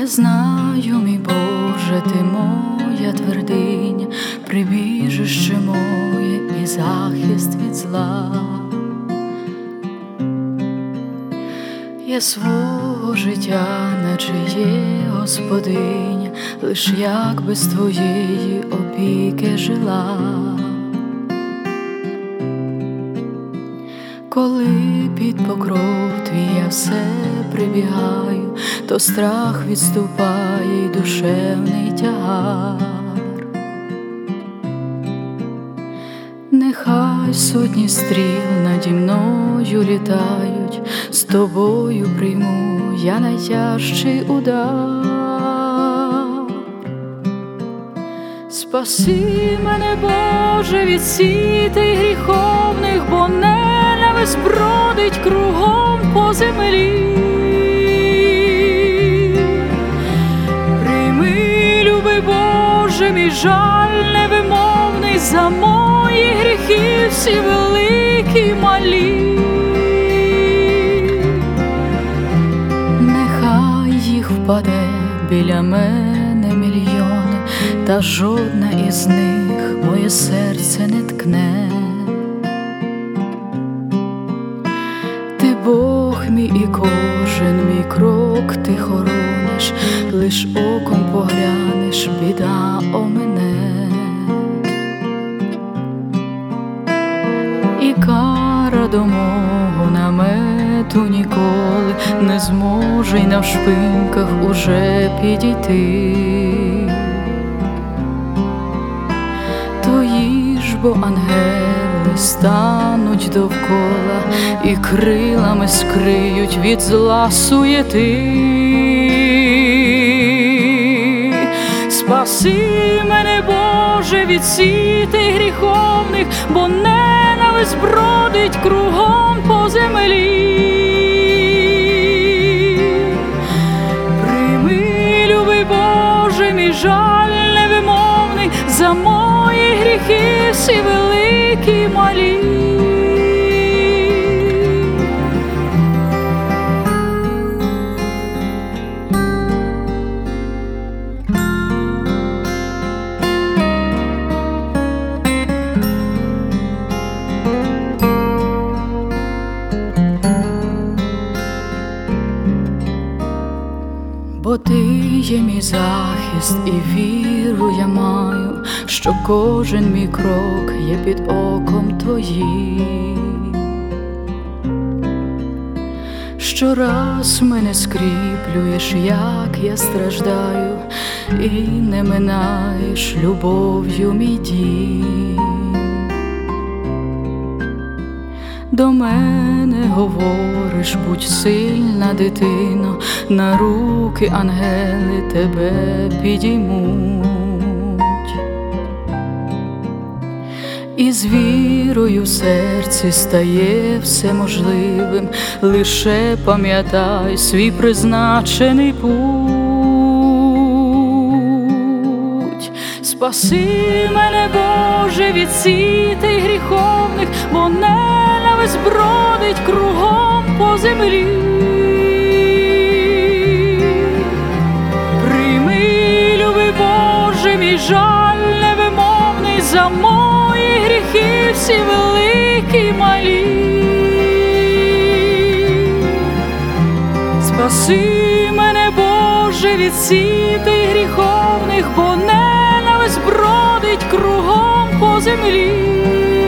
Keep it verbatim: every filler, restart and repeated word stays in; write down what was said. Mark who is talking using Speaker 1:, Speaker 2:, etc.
Speaker 1: знаю, мій Боже, ти моя твердиня, прибіжище моє і захист від зла. Я свого життя, наче є господиня, лиш як без твоєї опіки жила. Коли під покров твій я все прибігаю, то страх відступає й душевний тягар. Нехай сотні стріл наді мною літають, з тобою прийму я найтяжчий удар. Спаси мене, Боже, від сітей гріховних, бо ненависть бродить кругом по землі. Прийми, любий Боже, мій жаль невимовний за мої гріхи всі великі й малі. Нехай їх впаде біля мене мільйони, та жодна із них моє серце не ткне. Ти Бог мій, і кожен мій крок ти хорониш, лиш оком поглянеш, біда омине. І кара до мого намету ніколи не зможе й навшпиньках уже підійти. Твої ж бо ангели стануть довкола і крилами скриють від зла суєти. Спаси мене, Боже, від сітей гріховних, бо ненависть бродить кругом по землі. Прийми, любий Боже, мій жаль невимовний за мої гріхи всі великі й малі. Бо ти є мій захист, і віру я маю, що кожен мій крок є під оком твоїм. Щораз мене скріплюєш, як я страждаю, і не минаєш любов'ю мій дім. До мене говориш, будь сильна, дитино, на руки ангели тебе підіймуть. І з вірою в серці стає все можливим, лише пам'ятай свій призначений путь. Спаси мене, Боже, від сітей гріховних, бо ненависть бродить кругом по землі. Прийми, любий Боже, мій жаль невимовний за мої гріхи всі великі й малі. Спаси мене, Боже, від сітей гріховних, бо ненависть бродить кругом по землі.